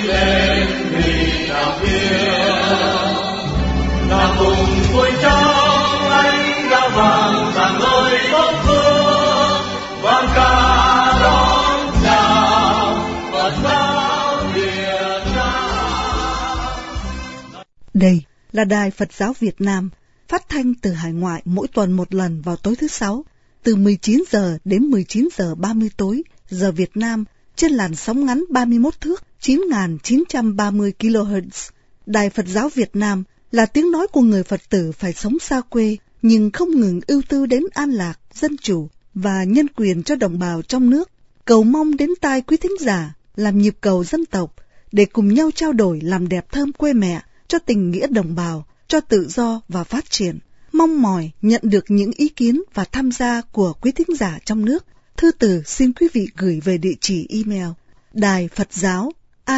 lên vì đạo kia. Ta cùng vui trong ánh đã vàng rạng ngời tốt phương, vang ca đón chào Phật giáo Việt Nam. Đây là Đài Phật giáo Việt Nam, phát thanh từ hải ngoại mỗi tuần một lần vào tối thứ Sáu, từ 19 giờ đến 19 giờ 30 tối, giờ Việt Nam, trên làn sóng ngắn 31 thước 9.930 kHz. Đài Phật giáo Việt Nam là tiếng nói của người Phật tử phải sống xa quê, nhưng không ngừng ưu tư đến an lạc, dân chủ và nhân quyền cho đồng bào trong nước. Cầu mong đến tai quý thính giả làm nhịp cầu dân tộc để cùng nhau trao đổi làm đẹp thơm quê mẹ, cho tình nghĩa đồng bào, cho tự do và phát triển. Mong mỏi nhận được những ý kiến và tham gia của quý thính giả trong nước. Thư từ xin quý vị gửi về địa chỉ email đài Phật giáo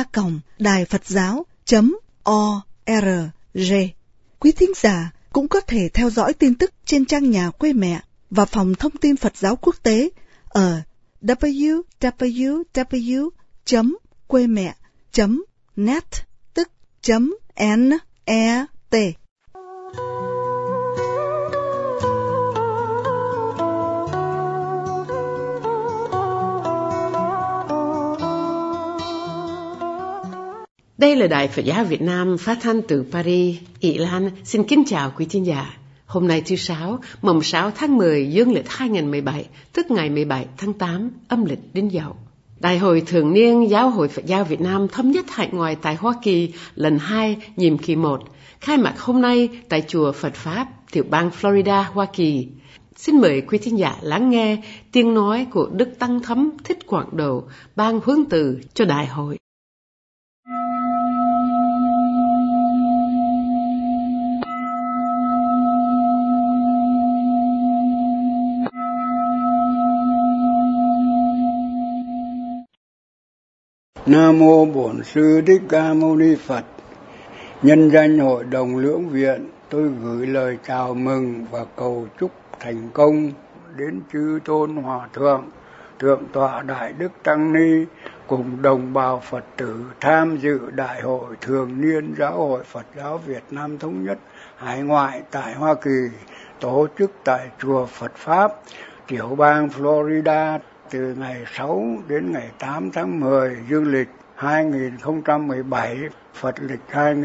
a.đài-phật-giáo.org. Quý thính giả cũng có thể theo dõi tin tức trên trang nhà quê mẹ và phòng thông tin Phật giáo quốc tế ở www.quemẹ.net, tức .net. Đây là Đài Phật giáo Việt Nam phát thanh từ Paris, Ý Lan. Xin kính chào quý thính giả. Hôm nay thứ Sáu, mùng 6 tháng 10 dương lịch 2017, tức ngày 17 tháng 8 âm lịch Đinh Dậu. Đại hội thường niên Giáo hội Phật giáo Việt Nam thống nhất hải ngoại tại Hoa Kỳ lần 2, nhiệm kỳ 1, khai mạc hôm nay tại chùa Phật Pháp, tiểu bang Florida, Hoa Kỳ. Xin mời quý thính giả lắng nghe tiếng nói của Đức Tăng Thấm Thích Quảng Độ, ban huấn từ cho đại hội. Nam mô Bổn Sư Thích Ca Mâu Ni Phật. Nhân danh Hội đồng Lưỡng Viện, tôi gửi lời chào mừng và cầu chúc thành công đến chư tôn hòa thượng, thượng tọa Đại Đức Tăng Ni cùng đồng bào Phật tử tham dự Đại hội thường niên Giáo hội Phật giáo Việt Nam thống nhất hải ngoại tại Hoa Kỳ, tổ chức tại chùa Phật Pháp, tiểu bang Florida, từ ngày 6 đến ngày 8 tháng 10 dương lịch 2017, Phật lịch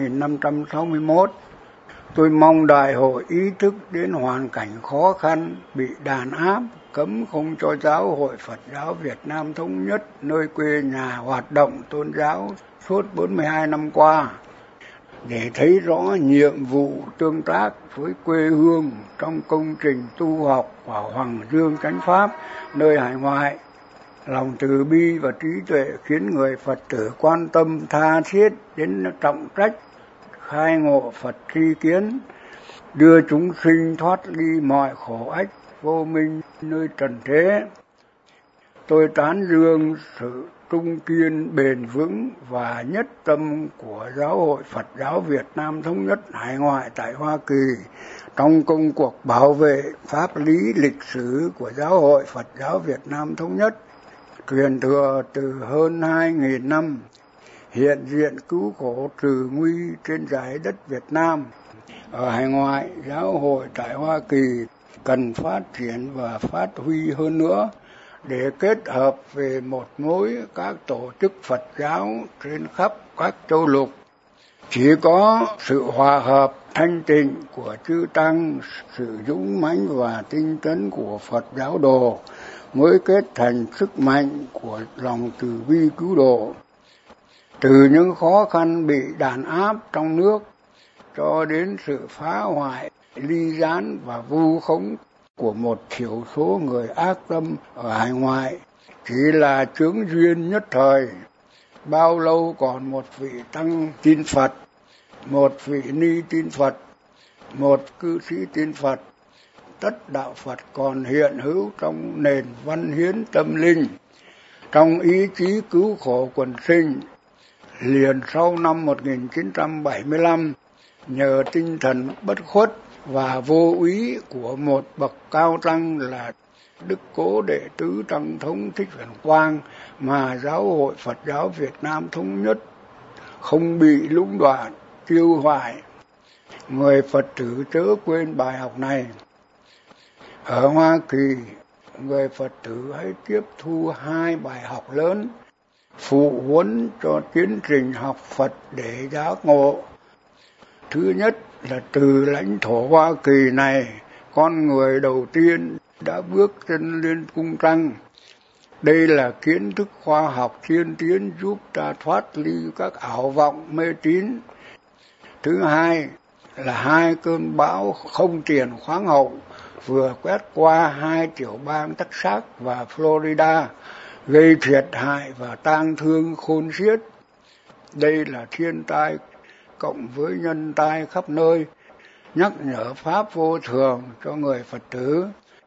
2561. Tôi mong đại hội ý thức đến hoàn cảnh khó khăn, bị đàn áp, cấm không cho Giáo hội Phật giáo Việt Nam thống nhất nơi quê nhà hoạt động tôn giáo suốt 42 năm qua, để thấy rõ nhiệm vụ tương tác với quê hương trong công trình tu học và Hoàng Dương Chánh Pháp nơi hải ngoại. Lòng từ bi và trí tuệ khiến người Phật tử quan tâm tha thiết đến trọng trách khai ngộ Phật tri kiến, đưa chúng sinh thoát ly mọi khổ ách vô minh nơi trần thế. Tôi tán dương sự trung kiên bền vững và nhất tâm của Giáo hội Phật giáo Việt Nam thống nhất hải ngoại tại Hoa Kỳ trong công cuộc bảo vệ pháp lý lịch sử của Giáo hội Phật giáo Việt Nam thống nhất, truyền thừa từ hơn 2.000 năm, hiện diện cứu khổ trừ nguy trên giải đất Việt Nam. Ở hải ngoại, Giáo hội tại Hoa Kỳ cần phát triển và phát huy hơn nữa để kết hợp về một mối các tổ chức Phật giáo trên khắp các châu lục. Chỉ có sự hòa hợp thanh tịnh của chư Tăng, sự dũng mãnh và tinh tấn của Phật giáo đồ mới kết thành sức mạnh của lòng từ bi cứu độ. Từ những khó khăn bị đàn áp trong nước cho đến sự phá hoại, ly gián và vu khống của một thiểu số người ác tâm ở hải ngoại chỉ là chướng duyên nhất thời. Bao lâu còn một vị tăng tin Phật, một vị ni tin Phật, một cư sĩ tin Phật, tất đạo Phật còn hiện hữu trong nền văn hiến tâm linh, trong ý chí cứu khổ quần sinh. Liền sau năm 1975, nhờ tinh thần bất khuất và vô úy của một bậc cao tăng là Đức Cố Đệ Tứ Tăng Thống Thích Huyền Quang mà Giáo hội Phật giáo Việt Nam thống nhất không bị lũng đoạn, tiêu hoại. Người Phật tử chớ quên bài học này. Ở Hoa Kỳ, người Phật tử hãy tiếp thu 2 bài học lớn phụ huấn cho tiến trình học Phật để giác ngộ. Thứ nhất là từ lãnh thổ Hoa Kỳ này, con người đầu tiên đã bước chân lên cung trăng. Đây là kiến thức khoa học tiên tiến giúp ta thoát ly các ảo vọng mê tín. Thứ hai là 2 cơn bão không tiền khoáng hậu vừa quét qua 2 tiểu bang Texas và Florida, gây thiệt hại và tang thương khôn xiết. Đây là thiên tai cộng với nhân tai khắp nơi, nhắc nhở pháp vô thường cho người Phật tử.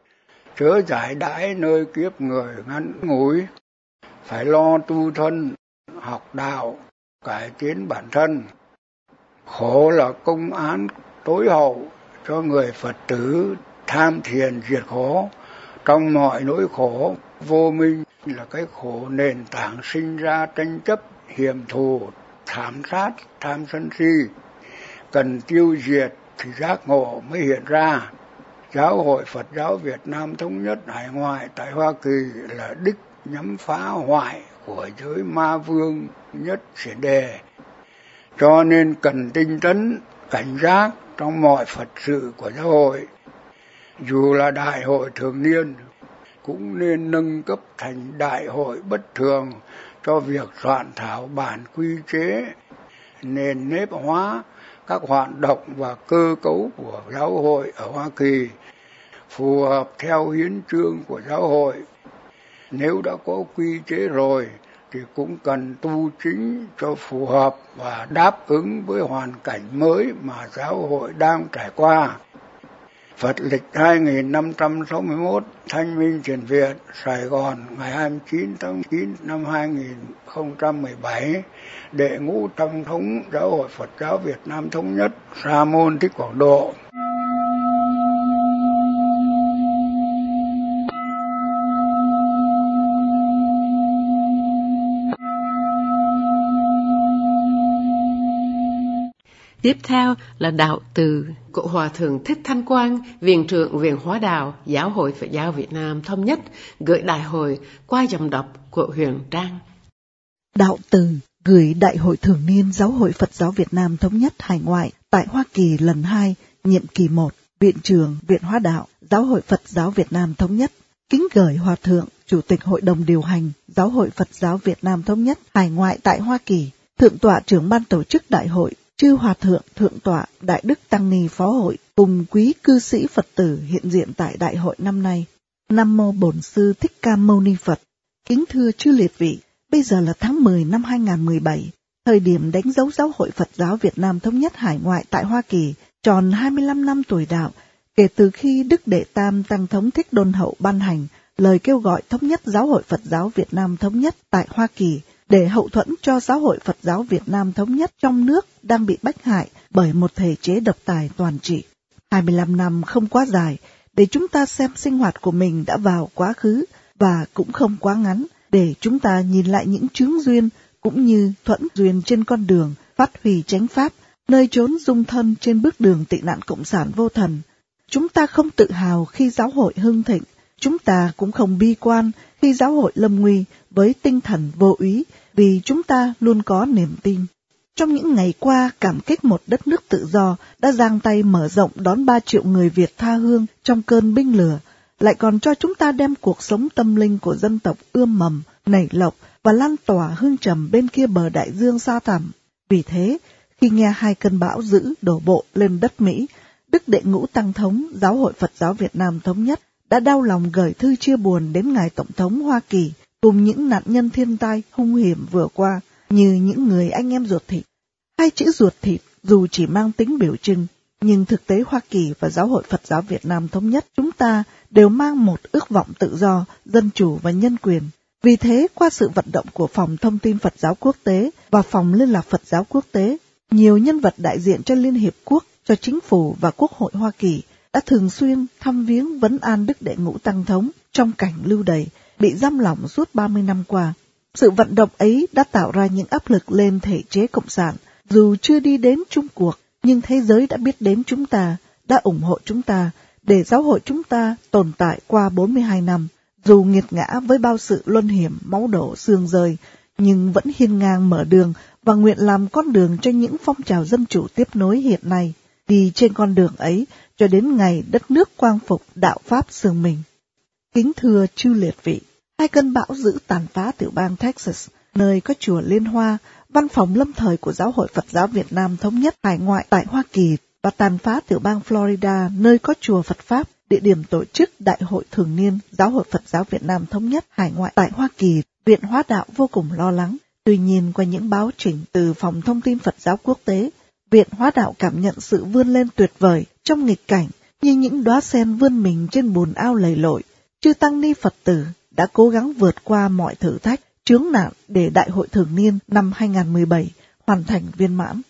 Chớ giải đãi nơi kiếp người ngắn ngủi, phải lo tu thân, học đạo, cải tiến bản thân. Khổ là công án tối hậu cho người Phật tử tham thiền diệt khổ. Trong mọi nỗi khổ, vô minh là cái khổ nền tảng sinh ra tranh chấp, hiểm thù, thảm sát, tham sân si. Cần tiêu diệt thì giác ngộ mới hiện ra. Giáo hội Phật giáo Việt Nam Thống Nhất Hải Ngoại tại Hoa Kỳ là đích nhắm phá hoại của giới ma vương nhất sẽ đề. Cho nên cần tinh tấn, cảnh giác trong mọi Phật sự của giáo hội. Dù là đại hội thường niên, cũng nên nâng cấp thành đại hội bất thường cho việc soạn thảo bản quy chế, nền nếp hóa các hoạt động và cơ cấu của giáo hội ở Hoa Kỳ, phù hợp theo hiến chương của giáo hội. Nếu đã có quy chế rồi, thì cũng cần tu chính cho phù hợp và đáp ứng với hoàn cảnh mới mà giáo hội đang trải qua. Phật lịch 2561, Thanh Minh Thiền Viện, Sài Gòn, ngày 29 tháng 9 năm 2017, Đệ ngũ Tam thống Giáo hội Phật giáo Việt Nam Thống Nhất, Sa môn Thích Quảng Độ. Tiếp theo là đạo từ của Hòa Thượng Thích Thanh Quang, Viện trưởng Viện Hóa Đạo, Giáo hội Phật giáo Việt Nam Thống Nhất, gửi đại hội qua giọng đọc của Huyền Trang. Đạo từ gửi Đại hội thường niên Giáo hội Phật giáo Việt Nam Thống Nhất Hải Ngoại tại Hoa Kỳ lần 2, nhiệm kỳ 1, Viện trưởng Viện Hóa Đạo, Giáo hội Phật giáo Việt Nam Thống Nhất. Kính gửi Hòa Thượng, Chủ tịch Hội đồng điều hành Giáo hội Phật giáo Việt Nam Thống Nhất Hải Ngoại tại Hoa Kỳ, Thượng tọa trưởng ban tổ chức đại hội, chư Hòa Thượng, Thượng tọa, Đại Đức Tăng Ni Phó hội, cùng quý cư sĩ Phật tử hiện diện tại đại hội năm nay. Nam Mô Bổn Sư Thích Ca Mâu Ni Phật. Kính thưa chư liệt vị, bây giờ là tháng 10 năm 2017, thời điểm đánh dấu Giáo hội Phật giáo Việt Nam Thống Nhất Hải Ngoại tại Hoa Kỳ, tròn 25 năm tuổi đạo, kể từ khi Đức Đệ Tam Tăng Thống Thích Đôn Hậu ban hành lời kêu gọi thống nhất Giáo hội Phật giáo Việt Nam Thống Nhất tại Hoa Kỳ, để hậu thuẫn cho Giáo hội Phật giáo Việt Nam Thống Nhất trong nước đang bị bách hại bởi một thể chế độc tài toàn trị. 25 năm không quá dài để chúng ta xem sinh hoạt của mình đã vào quá khứ, và cũng không quá ngắn để chúng ta nhìn lại những chướng duyên cũng như thuẫn duyên trên con đường phát huy chánh pháp, nơi chốn dung thân trên bước đường tị nạn cộng sản vô thần. Chúng ta không tự hào khi giáo hội hưng thịnh, chúng ta cũng không bi quan khi giáo hội lâm nguy với tinh thần vô úy, vì chúng ta luôn có niềm tin. Trong những ngày qua, cảm kích một đất nước tự do đã giang tay mở rộng đón 3 triệu người Việt tha hương trong cơn binh lửa, lại còn cho chúng ta đem cuộc sống tâm linh của dân tộc ươm mầm, nảy lộc và lan tỏa hương trầm bên kia bờ đại dương xa thẳm. Vì thế, khi nghe 2 cơn bão dữ đổ bộ lên đất Mỹ, Đức Đệ Ngũ Tăng Thống Giáo hội Phật giáo Việt Nam Thống Nhất đã đau lòng gửi thư chia buồn đến Ngài Tổng thống Hoa Kỳ cùng những nạn nhân thiên tai hung hiểm vừa qua như những người anh em ruột thịt. 2 chữ ruột thịt dù chỉ mang tính biểu trưng, nhưng thực tế Hoa Kỳ và Giáo hội Phật giáo Việt Nam Thống Nhất chúng ta đều mang một ước vọng tự do, dân chủ và nhân quyền. Vì thế, qua sự vận động của Phòng Thông tin Phật giáo Quốc tế và Phòng Liên lạc Phật giáo Quốc tế, nhiều nhân vật đại diện cho Liên Hiệp Quốc, cho Chính phủ và Quốc hội Hoa Kỳ đã thường xuyên thăm viếng vấn an Đức Đệ Ngũ Tăng Thống trong cảnh lưu đày, bị giam lỏng suốt 30 năm qua. Sự vận động ấy đã tạo ra những áp lực lên thể chế cộng sản. Dù chưa đi đến chung cuộc, nhưng thế giới đã biết đến chúng ta, đã ủng hộ chúng ta, để giáo hội chúng ta tồn tại qua 42 năm. Dù nghiệt ngã với bao sự luân hiểm, máu đổ, xương rơi, nhưng vẫn hiên ngang mở đường và nguyện làm con đường cho những phong trào dân chủ tiếp nối hiện nay, đi trên con đường ấy cho đến ngày đất nước quang phục đạo Pháp sương mình. Kính thưa chư liệt vị, 2 cơn bão dữ tàn phá tiểu bang Texas, nơi có chùa Liên Hoa, văn phòng lâm thời của Giáo hội Phật giáo Việt Nam Thống nhất hải ngoại tại Hoa Kỳ, và tàn phá tiểu bang Florida, nơi có chùa Phật Pháp, địa điểm tổ chức Đại hội thường niên Giáo hội Phật giáo Việt Nam Thống nhất hải ngoại tại Hoa Kỳ. Viện Hóa đạo vô cùng lo lắng. Tuy nhiên, qua những báo chỉnh từ Phòng Thông tin Phật giáo Quốc tế, Viện Hóa đạo cảm nhận sự vươn lên tuyệt vời trong nghịch cảnh, như những đóa sen vươn mình trên bùn ao lầy lội. Chư tăng ni Phật tử đã cố gắng vượt qua mọi thử thách, chướng nạn để Đại hội thường niên năm 2017 hoàn thành viên mãn.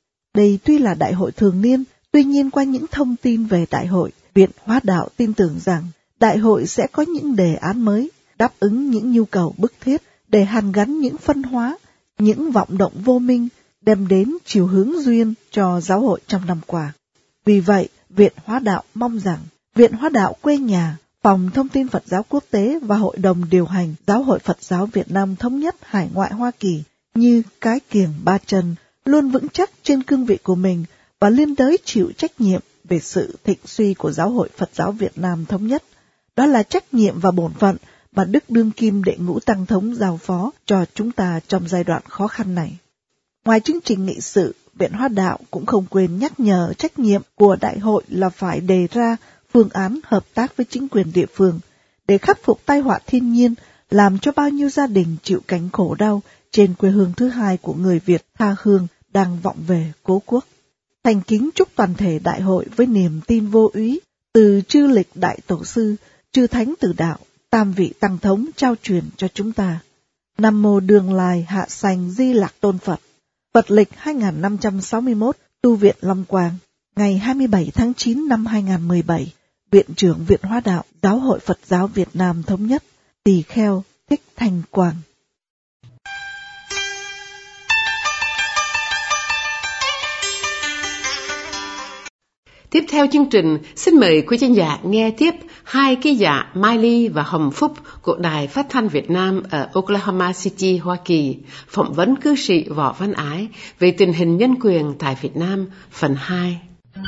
Đây tuy là Đại hội thường niên, tuy nhiên qua những thông tin về Đại hội, Viện Hóa đạo tin tưởng rằng Đại hội sẽ có những đề án mới, đáp ứng những nhu cầu bức thiết để hàn gắn những phân hóa, những vọng động vô minh, đem đến chiều hướng duyên cho giáo hội trong năm qua. Vì vậy, Viện Hóa đạo mong rằng Viện Hóa đạo quê nhà, Phòng Thông tin Phật giáo Quốc tế và Hội đồng điều hành Giáo hội Phật giáo Việt Nam Thống nhất hải ngoại Hoa Kỳ như cái kiềng ba chân, luôn vững chắc trên cương vị của mình và liên đới chịu trách nhiệm về sự thịnh suy của Giáo hội Phật giáo Việt Nam Thống nhất. Đó là trách nhiệm và bổn phận mà Đức Đương Kim Đệ Ngũ Tăng Thống giao phó cho chúng ta trong giai đoạn khó khăn này. Ngoài chương trình nghị sự, Viện Hóa đạo cũng không quên nhắc nhở trách nhiệm của Đại hội là phải đề ra phương án hợp tác với chính quyền địa phương để khắc phục tai họa thiên nhiên làm cho bao nhiêu gia đình chịu cảnh khổ đau trên quê hương thứ hai của người Việt tha hương đang vọng về cố quốc. Thành kính chúc toàn thể Đại hội với niềm tin vô úy từ chư lịch Đại Tổ sư, chư Thánh Tử Đạo, tam vị Tăng Thống trao truyền cho chúng ta. Nam mô Đường Lai Hạ Sanh Di Lạc Tôn Phật. Phật lịch 2561, Tu viện Long Quang, ngày 27 tháng 9 năm 2017, Viện trưởng Viện Hóa đạo, Giáo hội Phật giáo Việt Nam Thống nhất, Tỳ Kheo Thích Thanh Quang. Tiếp theo chương trình, xin mời quý khán giả nghe tiếp 2 ký giả Mai Ly và Hồng Phúc của Đài Phát thanh Việt Nam ở Oklahoma City, Hoa Kỳ, phỏng vấn cư sĩ Võ Văn Ái về tình hình nhân quyền tại Việt Nam, phần 2.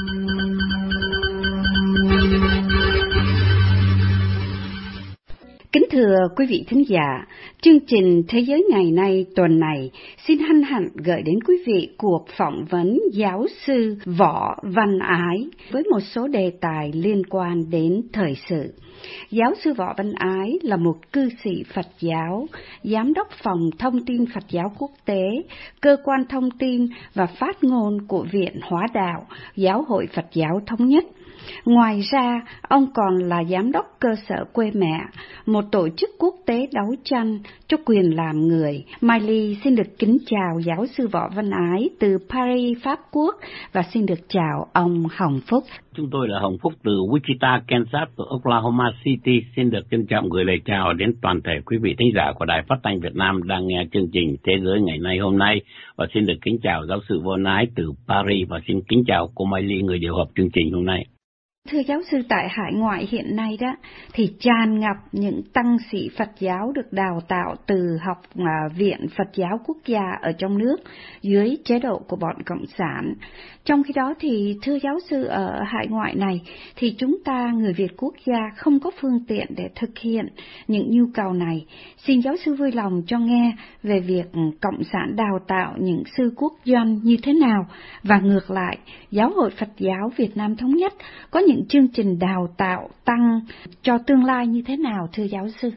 Kính thưa quý vị thính giả, chương trình Thế giới ngày nay tuần này xin hân hạnh gửi đến quý vị cuộc phỏng vấn giáo sư Võ Văn Ái với một số đề tài liên quan đến thời sự. Giáo sư Võ Văn Ái là một cư sĩ Phật giáo, giám đốc Phòng Thông tin Phật giáo Quốc tế, cơ quan thông tin và phát ngôn của Viện Hóa đạo, Giáo hội Phật giáo Thống nhất. Ngoài ra, ông còn là giám đốc cơ sở Quê Mẹ, một tổ chức quốc tế đấu tranh cho quyền làm người. Mai Ly xin được kính chào giáo sư Võ Văn Ái từ Paris, Pháp Quốc, và xin được chào ông Hồng Phúc. Chúng tôi là Hồng Phúc từ Wichita, Kansas và Oklahoma City. Xin được trân trọng gửi lời chào đến toàn thể quý vị thính giả của Đài Phát thanh Việt Nam đang nghe chương trình Thế giới ngày nay hôm nay. Và xin được kính chào giáo sư Võ Văn Ái từ Paris và xin kính chào cô Mai Ly, người điều hợp chương trình hôm nay. Thưa giáo sư, tại hải ngoại hiện nay đó thì tràn ngập những tăng sĩ Phật giáo được đào tạo từ học Viện Phật giáo Quốc gia ở trong nước dưới chế độ của bọn Cộng sản. Trong khi đó thì thưa giáo sư, ở hải ngoại này thì chúng ta người Việt quốc gia không có phương tiện để thực hiện những nhu cầu này. Xin giáo sư vui lòng cho nghe về việc Cộng sản đào tạo những sư quốc doanh như thế nào, và ngược lại Giáo hội Phật giáo Việt Nam Thống nhất có những chương trình đào tạo tăng cho tương lai như thế nào, thưa giáo sư?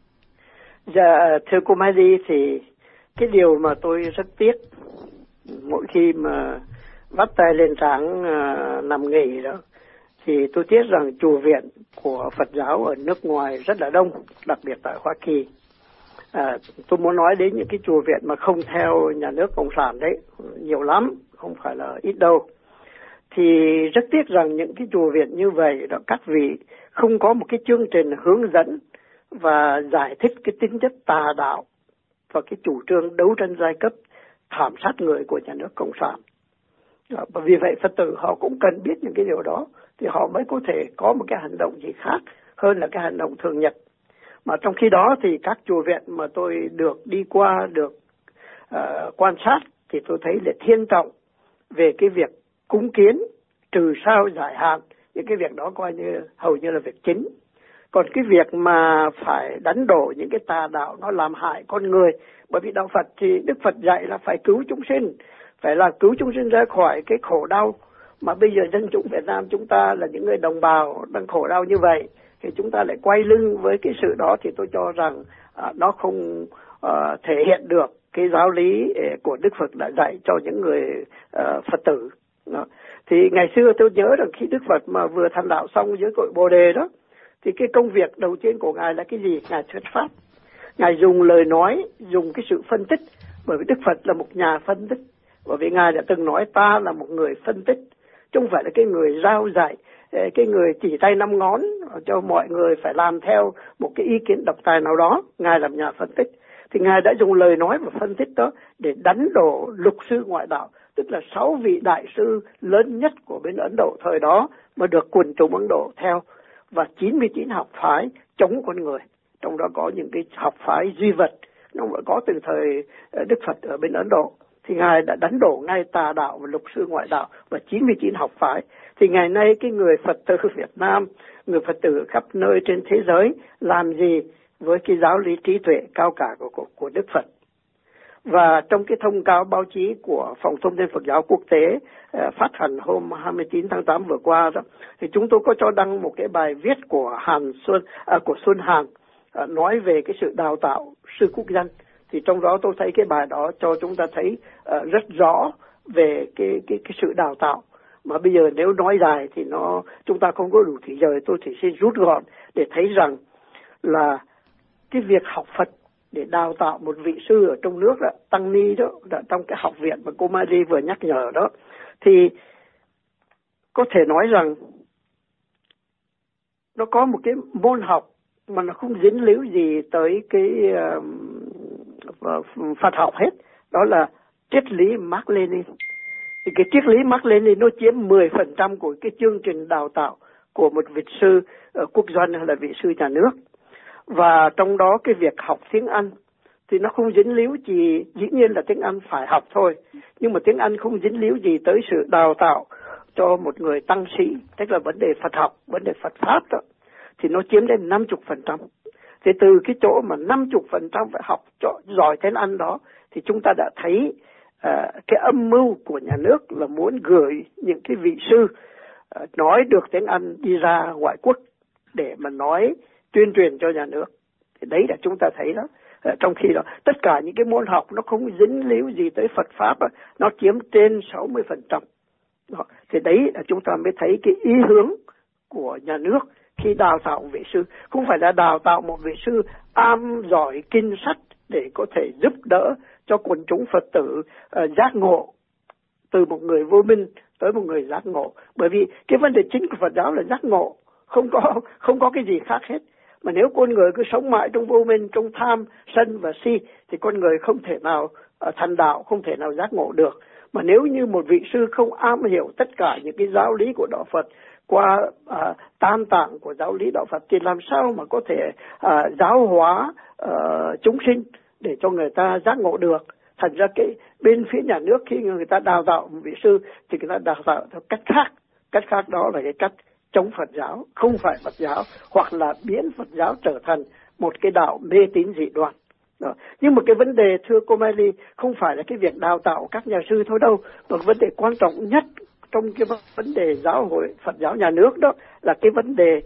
Dạ, thưa cô Mai Ly, thì cái điều mà tôi rất tiếc mỗi khi mà vắt tay lên trán nằm nghỉ đó, thì tôi tiếc rằng chùa viện của Phật giáo ở nước ngoài rất là đông, đặc biệt tại Hoa Kỳ. Tôi muốn nói đến những cái chùa viện mà không theo nhà nước Cộng sản đấy, nhiều lắm, không phải là ít đâu. Thì rất tiếc rằng những cái chùa viện như vậy đó, các vị không có một cái chương trình hướng dẫn và giải thích cái tính chất tà đạo và cái chủ trương đấu tranh giai cấp, thảm sát người của nhà nước Cộng sản. Và vì vậy Phật tử họ cũng cần biết những cái điều đó thì họ mới có thể có một cái hành động gì khác hơn là cái hành động thường nhật. Mà trong khi đó thì các chùa viện mà tôi được đi qua, được quan sát thì tôi thấy là thiên trọng về cái việc cúng kiến, trừ sao giải hạn, những cái việc đó coi như hầu như là việc chính. Còn cái việc mà phải đánh đổ những cái tà đạo nó làm hại con người, bởi vì đạo Phật thì Đức Phật dạy là phải cứu chúng sinh, phải là cứu chúng sinh ra khỏi cái khổ đau. Mà bây giờ dân chúng Việt Nam chúng ta là những người đồng bào đang khổ đau như vậy, thì chúng ta lại quay lưng với cái sự đó thì tôi cho rằng nó không thể hiện được cái giáo lý của Đức Phật đã dạy cho những người Phật tử. Thì ngày xưa tôi nhớ rằng khi Đức Phật mà vừa thành đạo xong dưới cội Bồ Đề đó, thì cái công việc đầu tiên của Ngài là cái gì? Ngài thuyết pháp. Ngài dùng lời nói, dùng cái sự phân tích, bởi vì Đức Phật là một nhà phân tích. Bởi vì Ngài đã từng nói ta là một người phân tích, chứ không phải là cái người giao dạy, cái người chỉ tay năm ngón cho mọi người phải làm theo một cái ý kiến độc tài nào đó. Ngài làm nhà phân tích. Thì Ngài đã dùng lời nói và phân tích đó để đánh đổ lục sư ngoại đạo, tức là 6 vị đại sư lớn nhất của bên Ấn Độ thời đó mà được quần chúng Ấn Độ theo, và 99 học phái chống con người. Trong đó có những cái học phái duy vật, nó đã có từ thời Đức Phật ở bên Ấn Độ. Thì Ngài đã đánh đổ ngay tà đạo và lục sư ngoại đạo và 99 học phái. Thì ngày nay cái người Phật tử Việt Nam, người Phật tử khắp nơi trên thế giới làm gì với cái giáo lý trí tuệ cao cả của Đức Phật? Và trong cái thông cáo báo chí của Phòng Thông tin Phật giáo Quốc tế phát hành hôm 29 tháng 8 vừa qua đó, thì chúng tôi có cho đăng một cái bài viết của Xuân Hàn nói về cái sự đào tạo sư quốc dân. Thì trong đó tôi thấy cái bài đó cho chúng ta thấy rất rõ về cái sự đào tạo. Mà bây giờ nếu nói dài thì chúng ta không có đủ thời giờ, tôi chỉ xin rút gọn để thấy rằng là cái việc học Phật để đào tạo một vị sư ở trong nước đó, tăng ni đó, trong cái học viện mà cô Marie vừa nhắc nhở đó, thì có thể nói rằng nó có một cái môn học mà nó không dính líu gì tới cái Phật học hết, đó là triết lý Mác Lênin. Thì cái triết lý Mác Lênin nó chiếm 10% của cái chương trình đào tạo của một vị sư quốc doanh hay là vị sư nhà nước. Và trong đó cái việc học tiếng Anh thì nó không dính líu gì, dĩ nhiên là tiếng Anh phải học thôi, nhưng mà tiếng Anh không dính líu gì tới sự đào tạo cho một người tăng sĩ, tức là vấn đề Phật học, vấn đề Phật Pháp đó, thì nó chiếm đến 50%. Thì từ cái chỗ mà 50% phải học cho giỏi tiếng Anh đó, thì chúng ta đã thấy cái âm mưu của nhà nước là muốn gửi những cái vị sư nói được tiếng Anh đi ra ngoại quốc để mà nói tuyên truyền cho nhà nước. Thì đấy là chúng ta thấy đó. Trong khi đó tất cả những cái môn học nó không dính líu gì tới Phật Pháp, nó chiếm trên 60%. Thì đấy là chúng ta mới thấy cái ý hướng của nhà nước khi đào tạo vị sư. Không phải là đào tạo một vị sư am giỏi kinh sách để có thể giúp đỡ cho quần chúng Phật tử giác ngộ từ một người vô minh tới một người giác ngộ. Bởi vì cái vấn đề chính của Phật giáo là giác ngộ, không có cái gì khác hết. Mà nếu con người cứ sống mãi trong vô minh, trong tham, sân và si, thì con người không thể nào thành đạo, không thể nào giác ngộ được. Mà nếu như một vị sư không am hiểu tất cả những cái giáo lý của đạo Phật qua tam tạng của giáo lý đạo Phật, thì làm sao mà có thể giáo hóa chúng sinh để cho người ta giác ngộ được? Thành ra cái bên phía nhà nước khi người ta đào tạo một vị sư thì người ta đào tạo theo cách khác. Cách khác đó là cái cách chống Phật giáo, không phải Phật giáo, hoặc là biến Phật giáo trở thành một cái đạo mê tín dị đoan. Đó. Nhưng mà cái vấn đề thưa cô Mai không phải là cái việc đào tạo các nhà sư thôi đâu, mà vấn đề quan trọng nhất trong cái vấn đề giáo hội Phật giáo nhà nước đó là cái vấn đề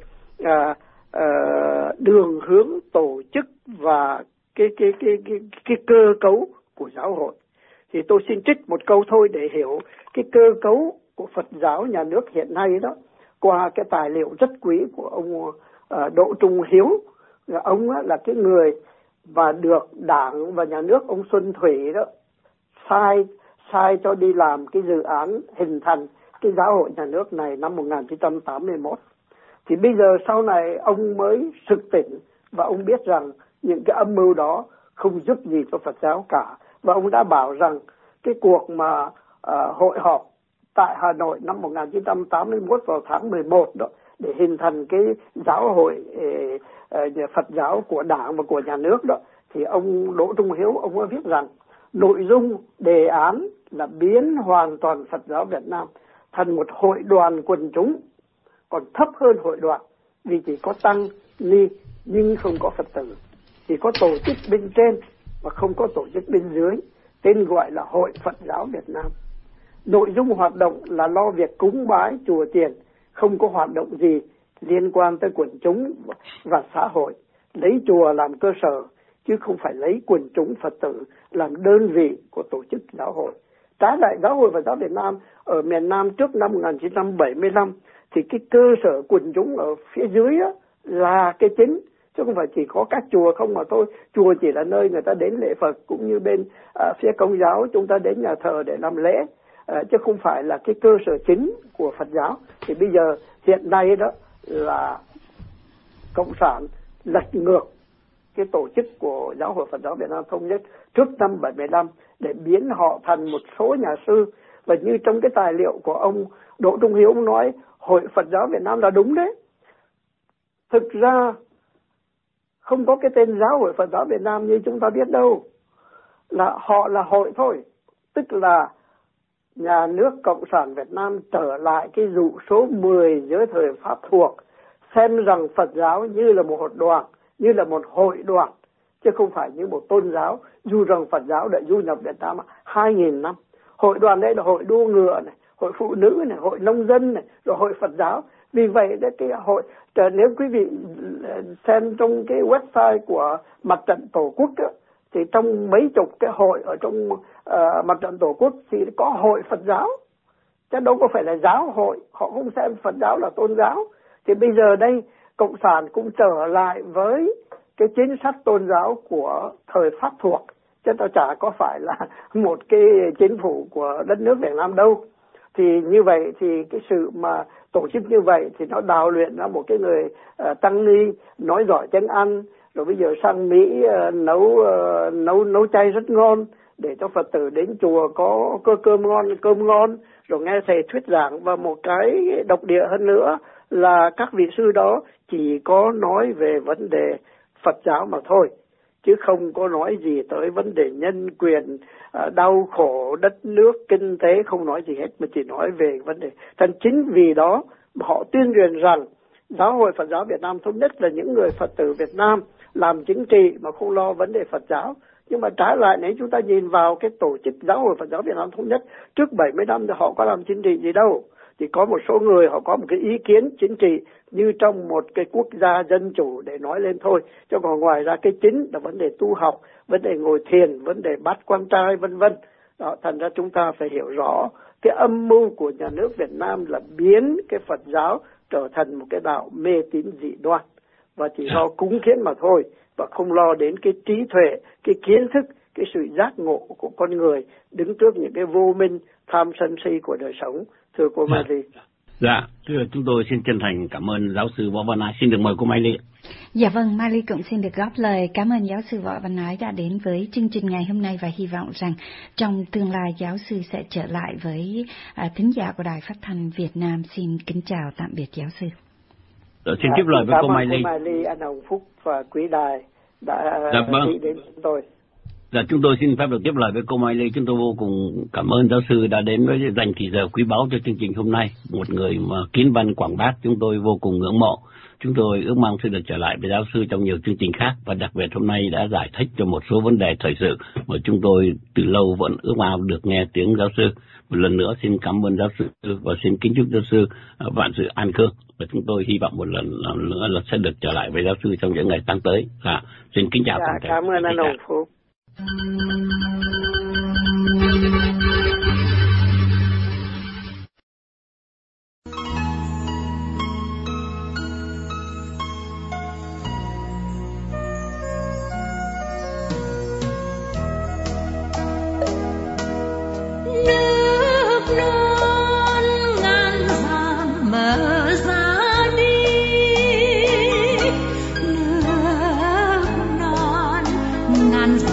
đường hướng tổ chức và cái cơ cấu của giáo hội. Thì tôi xin trích một câu thôi để hiểu cái cơ cấu của Phật giáo nhà nước hiện nay đó qua cái tài liệu rất quý của ông Đỗ Trung Hiếu. Ông là cái người và được Đảng và nhà nước ông Xuân Thủy đó sai cho đi làm cái dự án hình thành cái giáo hội nhà nước này năm 1981. Thì bây giờ sau này ông mới sực tỉnh và ông biết rằng những cái âm mưu đó không giúp gì cho Phật giáo cả. Và ông đã bảo rằng cái cuộc mà hội họp tại Hà Nội năm 1981 vào tháng 11 đó, để hình thành cái giáo hội Phật giáo của Đảng và của nhà nước đó, thì ông Đỗ Trung Hiếu ông có viết rằng nội dung đề án là biến hoàn toàn Phật giáo Việt Nam thành một hội đoàn quần chúng, còn thấp hơn hội đoàn vì chỉ có tăng ni nhưng không có Phật tử, chỉ có tổ chức bên trên và không có tổ chức bên dưới, tên gọi là Hội Phật giáo Việt Nam. Nội dung hoạt động là lo việc cúng bái chùa chiền, không có hoạt động gì liên quan tới quần chúng và xã hội, lấy chùa làm cơ sở chứ không phải lấy quần chúng Phật tử làm đơn vị của tổ chức giáo hội. Trái lại Giáo hội Phật giáo Việt Nam ở miền Nam trước năm 1975 thì cái cơ sở quần chúng ở phía dưới đó là cái chính, chứ không phải chỉ có các chùa không mà thôi. Chùa chỉ là nơi người ta đến lễ Phật, cũng như bên phía Công giáo chúng ta đến nhà thờ để làm lễ, chứ không phải là cái cơ sở chính của Phật giáo. Thì bây giờ hiện nay đó là Cộng sản lật ngược cái tổ chức của Giáo hội Phật giáo Việt Nam Thống nhất trước năm 75 để biến họ thành một số nhà sư. Và như trong cái tài liệu của ông Đỗ Trung Hiếu ông nói Hội Phật giáo Việt Nam là đúng đấy. Thực ra không có cái tên Giáo hội Phật giáo Việt Nam như chúng ta biết đâu, là họ là hội thôi. Tức là nhà nước Cộng sản Việt Nam trở lại cái dụ số 10 dưới thời Pháp thuộc, xem rằng Phật giáo như là một đoàn, như là một hội đoàn, chứ không phải như một tôn giáo, dù rằng Phật giáo đã du nhập Việt Nam 2.000 năm. Hội đoàn đây là hội đua ngựa này, hội phụ nữ này, hội nông dân này, rồi hội Phật giáo. Vì vậy đấy, cái hội, nếu quý vị xem trong cái website của Mặt trận Tổ quốc đó, thì trong mấy chục cái hội ở trong Mặt trận Tổ quốc thì có hội Phật giáo, chứ đâu có phải là giáo hội. Họ không xem Phật giáo là tôn giáo. Thì bây giờ đây Cộng sản cũng trở lại với cái chính sách tôn giáo của thời Pháp thuộc, chứ ta chả có phải là một cái chính phủ của đất nước Việt Nam đâu. Thì như vậy thì cái sự mà tổ chức như vậy thì nó đào luyện ra một cái người tăng ni nói giỏi tiếng Anh, rồi bây giờ sang Mỹ nấu chay rất ngon để cho Phật tử đến chùa có cơm ngon, rồi nghe thầy thuyết giảng. Và một cái độc địa hơn nữa là các vị sư đó chỉ có nói về vấn đề Phật giáo mà thôi, chứ không có nói gì tới vấn đề nhân quyền, đau khổ đất nước, kinh tế, không nói gì hết, mà chỉ nói về vấn đề. Thành chính vì đó họ tuyên truyền rằng Giáo hội Phật giáo Việt Nam Thống nhất là những người Phật tử Việt Nam làm chính trị mà không lo vấn đề Phật giáo. Nhưng mà trái lại nếu chúng ta nhìn vào cái tổ chức Giáo hội Phật giáo Việt Nam Thống nhất trước 70 năm thì họ có làm chính trị gì đâu. Thì có một số người họ có một cái ý kiến chính trị như trong một cái quốc gia dân chủ để nói lên thôi. Chứ còn ngoài ra cái chính là vấn đề tu học, vấn đề ngồi thiền, vấn đề bát quan trai vân vân. Đó, thành ra chúng ta phải hiểu rõ cái âm mưu của nhà nước Việt Nam là biến cái Phật giáo trở thành một cái đạo mê tín dị đoan, và chỉ lo cúng kiến mà thôi, và không lo đến cái trí tuệ, cái kiến thức, cái sự giác ngộ của con người đứng trước những cái vô minh tham sân si của đời sống. Thưa cô Mai Ly. Dạ, thưa chúng tôi xin chân thành cảm ơn giáo sư Võ Văn Ái. Xin được mời cô Mai Ly. Dạ vâng, Mai Ly cũng xin được góp lời cảm ơn giáo sư Võ Văn Ái đã đến với chương trình ngày hôm nay, và hy vọng rằng trong tương lai giáo sư sẽ trở lại với thính giả của Đài Phát thanh Việt Nam. Xin kính chào tạm biệt giáo sư. Xin tiếp lời với cô Mai Ly. Cô Mai Ly, anh Hồng Phúc và quý đài đã đi đến chúng tôi. Dạ, chúng tôi xin phép được tiếp lời với cô Mai Ly. Chúng tôi vô cùng cảm ơn giáo sư đã đến với dành thời giờ quý báu cho chương trình hôm nay. Một người mà kín văn quảng bác, chúng tôi vô cùng ngưỡng mộ. Chúng tôi ước mong sẽ được trở lại với giáo sư trong nhiều chương trình khác, và đặc biệt hôm nay đã giải thích cho một số vấn đề thời sự mà chúng tôi từ lâu vẫn ước mong được nghe tiếng giáo sư. Một lần nữa xin cảm ơn giáo sư và xin kính chúc giáo sư vạn sự an khang, và chúng tôi hy vọng một lần nữa là sẽ được trở lại với giáo sư trong những ngày tăng tới. Xin kính chào toàn thể. Cảm ơn anh Hồng Phúc. Ngàn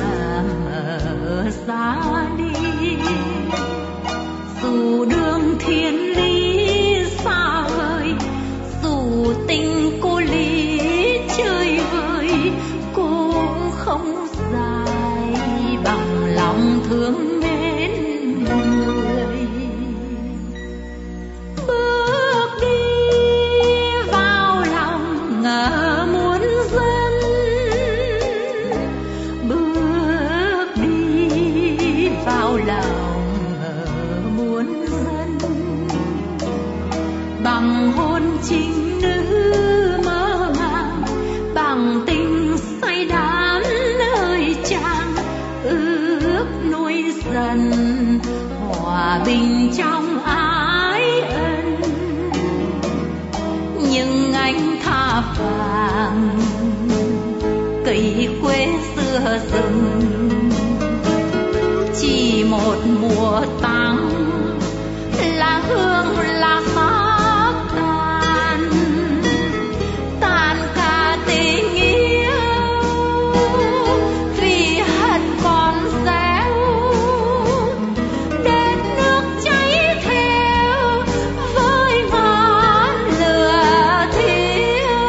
thanh thả vàng, cây quê xưa rừng chỉ một mùa tang là hương là khói tan cả tình yêu vì hận còn réo đến nước cháy theo với ngọn lửa thiêu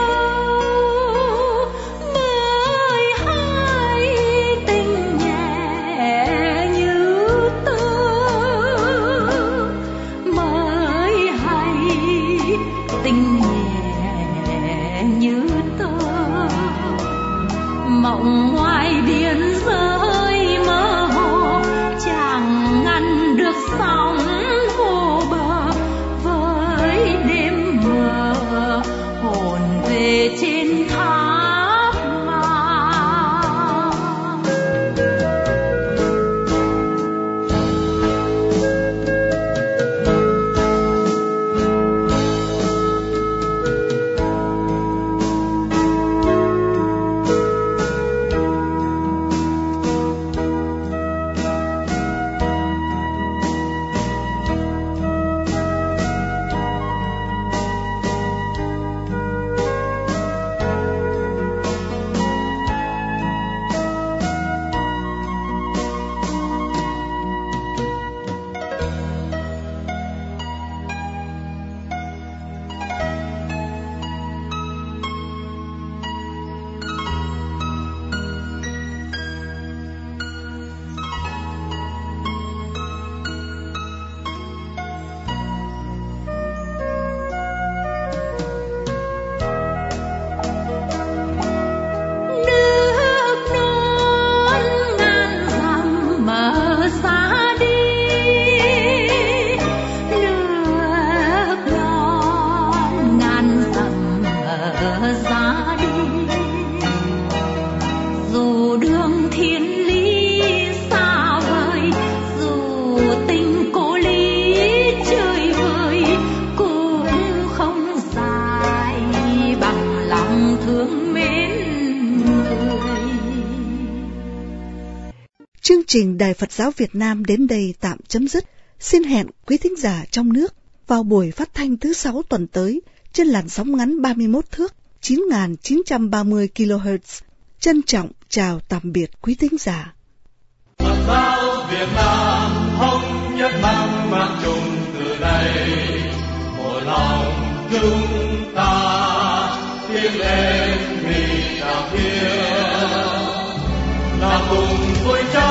mới hay tình nhẹ như tơ mới hay tình nhẹ như tơ mộng ngoài biển rơi mơ hồ chẳng ngăn được sóng vô bờ với đêm mờ hồn về trên thác vàng. Dù đường thiên lý xa vời, dù tình cô lý chơi vơi, cũng không dài bằng lòng thương mến người. Chương trình Đài Phật giáo Việt Nam đến đây tạm chấm dứt. Xin hẹn quý thính giả trong nước vào buổi phát thanh thứ 6 tuần tới trên làn sóng ngắn 31 thước 9.930 kHz. Trân trọng chào tạm biệt quý thính giả. Phật giáo Việt Nam thống nhất mang mang chung từ đây, một lòng chúng ta tiến lên vì đạo hiếu là cùng vui chơi.